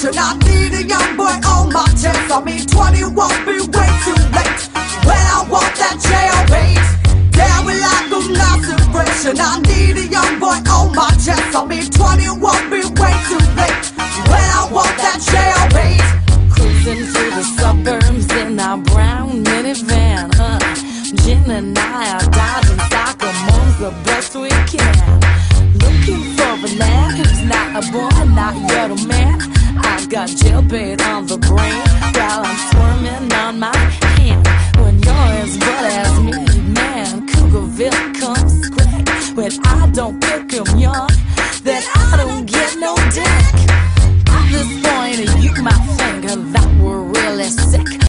celebration. I need a young boy on my chest. I mean 20 won't be way too late. When I want that jailbait, down with like a maceration. I need a young boy on my chest. I mean 20 won't be way too late. When I want that jailbait. Cruising through the suburbs in our brown minivan, Jen and I are dodging Sacramore's the best we can. Looking for a man who's not a boy, not yet a man. I've got jailbait